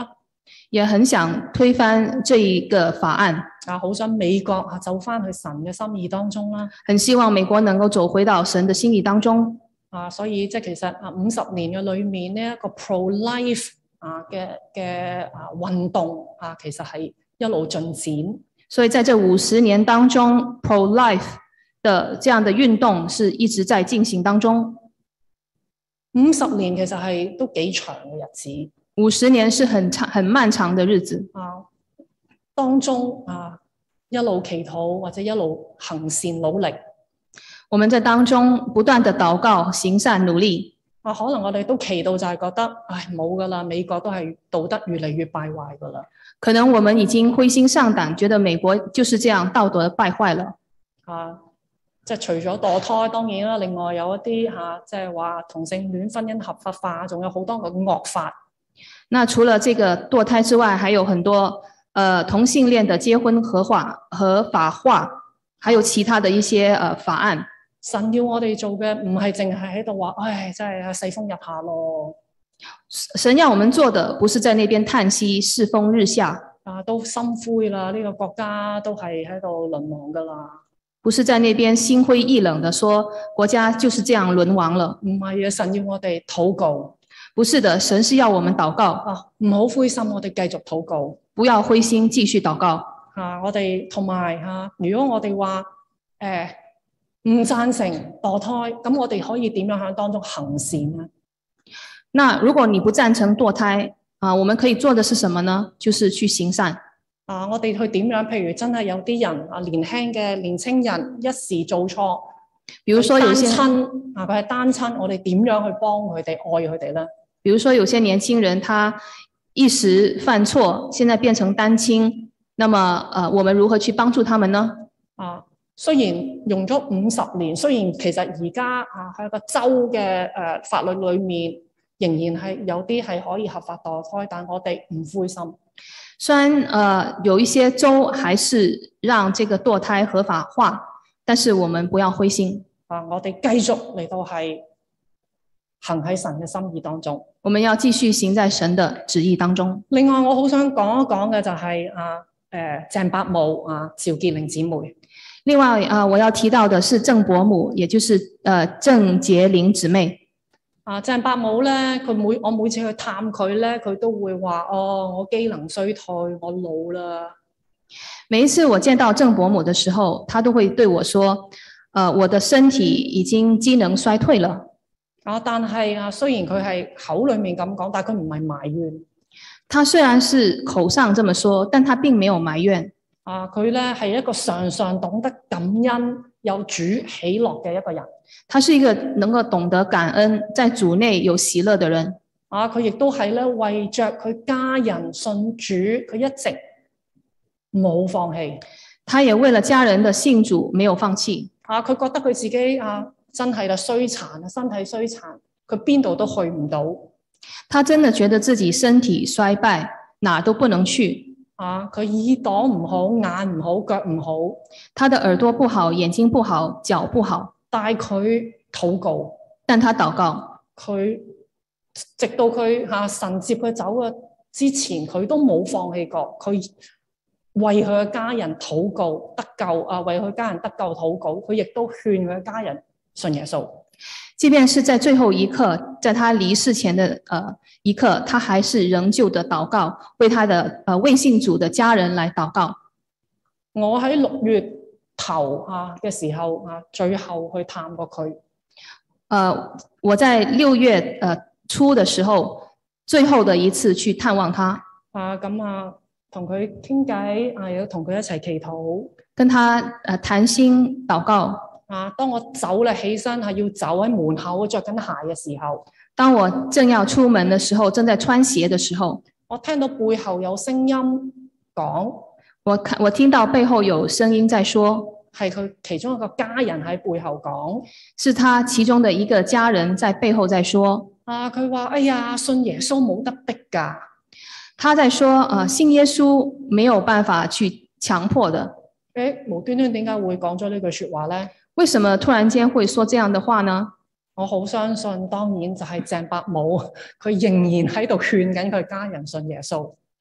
也很想推翻這一個法案， 啊，好想美國啊走翻去神嘅心意當中啦。 很希望美國能夠走回到神的心意當中。 啊，所以即係其實啊五十年嘅裏面呢一個 pro-life 啊嘅嘅啊運動啊，其實係一路進展。 所以在這五十年當中 ，pro-life 的這樣的運動是一直在進行當中。 五十年其實係都幾長嘅日子。 五十年是很長、很漫長的日子。 啊，當中啊一路祈禱或者一路行善努力。 我們在當中不斷的禱告、行善努力。 啊，可能我哋都祈到就係覺得，唉冇噶啦，美國都係道德越嚟越敗壞噶啦。 可能我們已經灰心喪膽，覺得美國就是這樣道德敗壞了。 啊，即係除咗墮胎，當然啦，另外有一啲嚇，即係話同性戀婚姻合法化，仲有好多個惡法。 那除了這個墮胎之外，還有很多呃同性戀的結婚合法合法化，還有其他的一些呃法案。 神要我哋做嘅唔係淨係喺度話，唉，真係世風日下咯。 神要我們做的不是在那邊嘆息世風日下， 啊，都心灰啦，呢個國家都係喺度淪亡噶啦。 不是在那邊心灰意冷的說國家就是這樣淪亡了。 唔係啊，神要我哋禱告。 不是的，神是要我們禱告。 啊，唔好灰心，我哋繼續禱告。 不要灰心，繼續禱告。 啊，我哋同埋吓，如果我哋話誒唔贊成墮胎，咁我哋可以點樣喺當中行善呢？ 那如果你不贊成墮胎啊，我們可以做的是什麼呢？就是去行善。 啊，我哋去點樣？譬如真係有啲人啊，年輕嘅年青人一時做錯， 比如說有些單親啊，佢係單親，我哋點樣去幫佢哋愛佢哋咧？ 比如說有些年輕人他一時犯錯，現在變成單親，那麼呃，我們如何去幫助他們呢？ 啊，雖然用咗五十年，雖然其實而家啊喺個州嘅誒、呃、法律裏面，仍然係有啲係可以合法墮胎，但我哋唔灰心。 雖然呃有一些州還是讓這個墮胎合法化，但是我們不要灰心。 啊，我哋繼續嚟到係行喺神嘅心意當中。 我們要繼續行在神的旨意當中。 另外，我好想講一講嘅就係啊誒鄭伯母啊趙潔玲姊妹。 另外啊，我要提到的是鄭伯母，也就是誒鄭潔玲姊妹。 啊，鄭伯母咧，佢每我每次去探佢咧，佢都會話：哦，我機能衰退，我老啦。 每一次我見到鄭伯母的時候，他都會對我說：呃，我的身體已經機能衰退了。 啊，但係啊，雖然佢係口裏面咁講，但係佢唔係埋怨。 他雖然是口上這麼說，但他並沒有埋怨。 啊，佢咧係一個常常懂得感恩、有主喜樂嘅一個人。 他是一個能夠懂得感恩，在主內有喜樂的人。 啊，佢亦都係咧為着佢家人信主，佢一直冇放棄。 他也為了家人的信主，沒有放棄。 啊，佢覺得佢自己啊真係啦衰殘啊，身體衰殘，佢邊度都去唔到。 他真的覺得自己身體衰敗，哪都不能去。 啊！佢耳朵唔好，眼唔好，腳唔好。 他的耳朵不好，眼睛不好，腳不好。 但係佢禱告， 但他禱告， 佢直到佢吓、啊、神接佢走嘅之前，佢都冇放棄過。佢為佢嘅家人禱告得救啊，為佢家人得救禱告。佢亦都勸佢嘅家人信耶穌。 即便是在最後一刻，在他離世前的呃一刻，他還是仍舊的禱告，為他的呃未信主的家人來禱告。 我喺六月頭啊嘅時候啊，最後去探過佢。 呃，我在六月呃初的時候，最後的一次去探望他。 啊，咁啊，同佢傾偈啊，又同佢一齊祈禱， 跟他呃談心禱告。 啊！當我走咧，起身係要走喺門口着緊鞋嘅時候， 當我正要出門的時候，正在穿鞋的時候， 我聽到背後有聲音講， 我看我聽到背後有聲音在說， 係佢其中一個家人喺背後講， 是他其中的一個家人在背後在說。 啊！佢話：哎呀，信耶穌冇得逼㗎。 他在說：啊、呃，信耶穌沒有辦法去強迫的。 誒，無端端點解會講咗呢句説話咧？ 為什麼突然間會說這樣的話呢？ 我好相信，當然就係鄭伯母，佢仍然喺度勸緊佢家人信耶穌。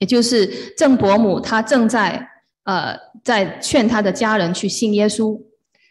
也就是鄭伯母，她正在呃在勸她的家人去信耶穌。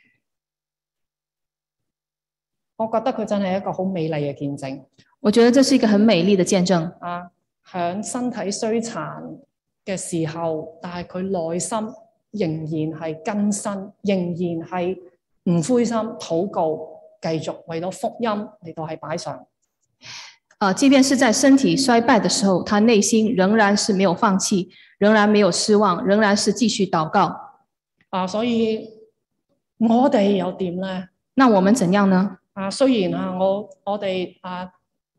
我覺得佢真係一個好美麗嘅見證。 我覺得這是一個很美麗的見證。 啊，響身體衰殘嘅時候，但係佢內心仍然係更新，仍然係唔灰心，禱告，繼續為到福音嚟到係擺上。 呃，即便是在身體衰敗的時候，他內心仍然是沒有放棄，仍然沒有失望，仍然是繼續禱告。 啊，所以我哋又點咧？ 那我們怎樣呢？ 啊，雖然啊，我我哋啊，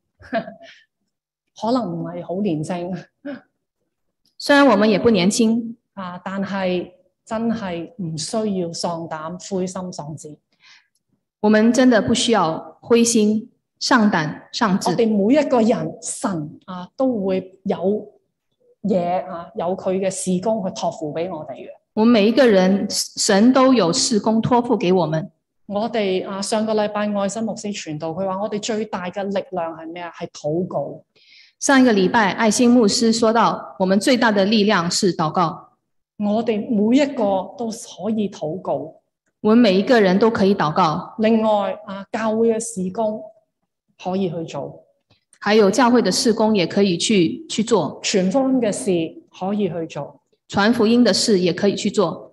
可能唔係好年輕， 雖然我們也不年輕啊，但係真係唔需要喪膽、灰心喪志。 我們真的不需要灰心喪膽喪志。 我哋每一個人，神啊都會有嘢啊，有佢嘅事工去託付俾我哋嘅。 我們每一個人，神都有事工託付給我們。 我哋啊，上個禮拜愛心牧師傳道，佢話我哋最大嘅力量係咩啊？係禱告。 上一個禮拜，愛心牧師說到，我們最大的力量是禱告。 我哋每一個都可以禱告。 我們每一個人都可以禱告。 另外啊，教會嘅事工可以去做， 還有教會的事工也可以去去做。 傳福音嘅事可以去做， 傳福音的事也可以去做。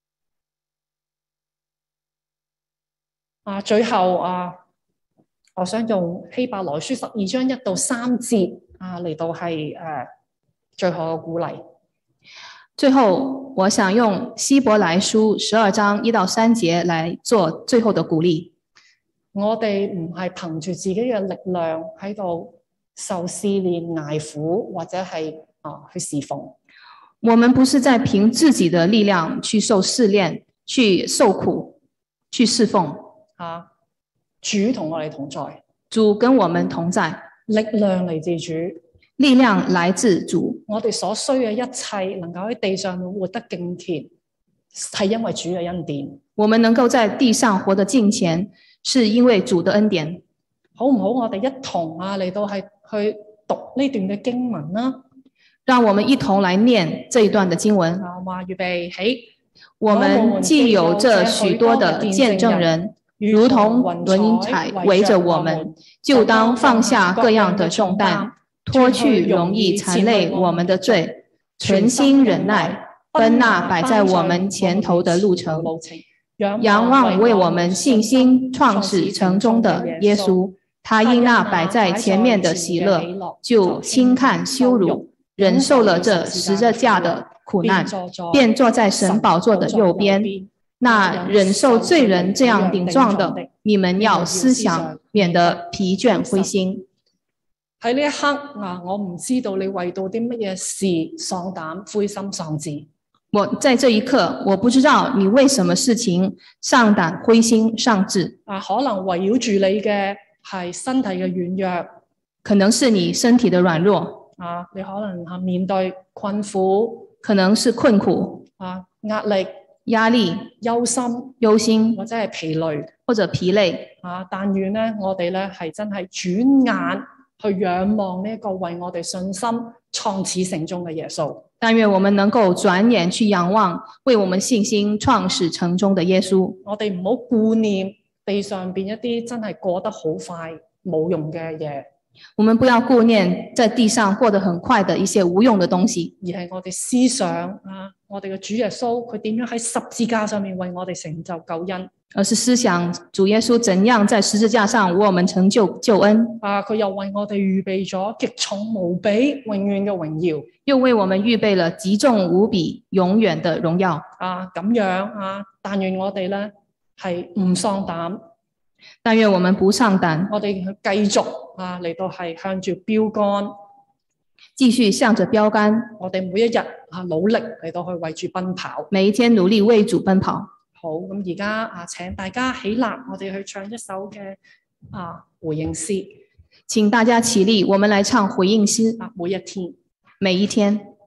啊，最後啊，我想用希伯來書十二章一到三節啊嚟到係誒、啊、最後嘅鼓勵。 最後，我想用希伯來書十二章一到三節來做最後的鼓勵。 我哋唔係憑住自己嘅力量喺度受試煉、捱苦，或者係啊去侍奉。 我們不是在憑自己的力量去受試煉、去受苦、去侍奉。 啊，主同我哋同在， 主跟我們同在， 力量嚟自主， 力量來自主。 我哋所需嘅一切，能夠喺地上活得敬虔，係因為主嘅恩典。 我們能夠在地上活得敬虔，是因為主的恩典。 好唔好？我哋一同啊嚟到係去讀呢段嘅經文啦。 讓我們一同來念這一段的經文。 啊，話預備起， 我們既有這許多的見證人，如同雲彩圍着我們，就當放下各樣的重擔，脫去容易纏累我們的罪，存心忍耐，奔那擺在我們前頭的路程，仰望為我們信心創始成終的耶穌。他因那擺在前面的喜樂，就輕看羞辱，忍受了這十字架的苦難，便坐在神寶座的右邊。那忍受罪人這樣頂撞的，你們要思想，免得疲倦灰心。 喺呢一刻啊，我唔知道你為到啲乜嘢事喪膽、灰心喪志。 我在這一刻，我不知道你為什麼事情喪膽、灰心喪志。 啊，可能圍繞住你嘅係身體嘅軟弱， 可能是你身體的軟弱。 啊，你可能係面對困苦， 可能是困苦啊，壓力。 壓力、 憂心、 憂心， 或者係疲累， 或者疲累啊！但願咧，我哋咧係真係轉眼去仰望呢一個為我哋信心創始成終嘅耶穌。 但願我們能夠轉眼去仰望為我們信心創始成終的耶穌。 我哋唔好顧念地上邊一啲真係過得好快冇用嘅嘢。 我們不要顧念在地上過得很快的一些無用的東西， 而係我哋思想啊，我哋嘅主耶穌佢點樣喺十字架上面為我哋成就救恩， 而是思想主耶穌怎樣在十字架上為我們成就救恩。 啊，佢又為我哋預備咗極重無比永遠嘅榮耀， 又為我們預備了極重無比永遠的榮耀。 啊，咁樣啊，但願我哋咧係唔喪膽。 但願我們不喪膽， 我哋去繼續啊嚟到係向住標杆， 繼續向着標杆。我哋每一日啊努力嚟到去為主奔跑， 每一天努力為主奔跑。 好，咁而家啊，請大家起立，我哋去唱一首嘅啊回應詩。 請大家起立，我們來唱回應詩。 啊，每一天， 每一天。